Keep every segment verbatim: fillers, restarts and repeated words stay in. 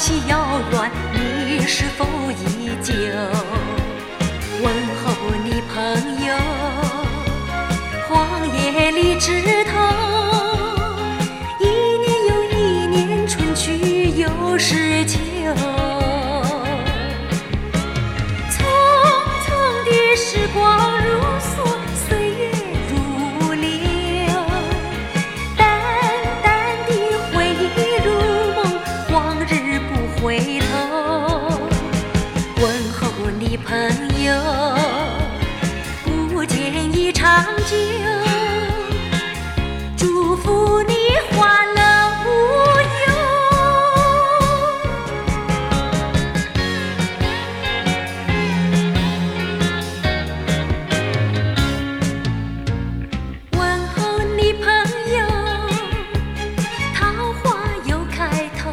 息遥远，你是否依旧？问候你朋友，荒野里枝头，一年又一年，春去又是秋。匆匆的时光如梭，岁月如流，淡淡的回忆如梦，往日不回头。问候你朋友，不见已长久，祝福你欢乐无忧。问候你朋友，桃花又开头，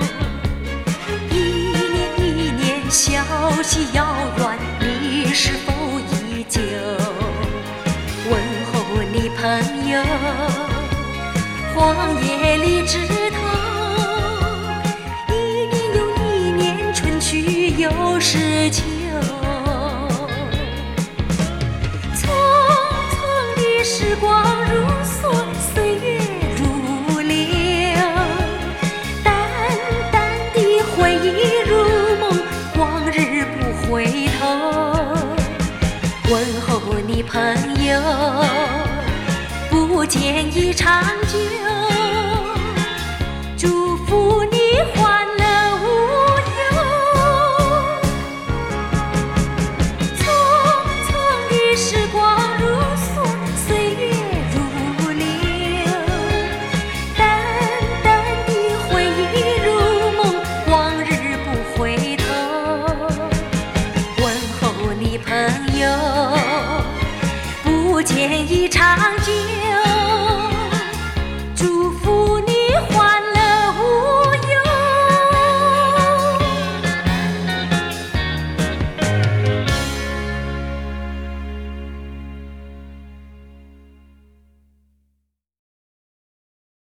一年一年，消息遥远，你是否依旧？问候你朋友，荒野里枝头，一年又一年，春去又是秋。匆匆的时光如梭，岁月如流，淡淡的回忆如梦，往日不回头。问候你朋友，不见已长久，祝福你欢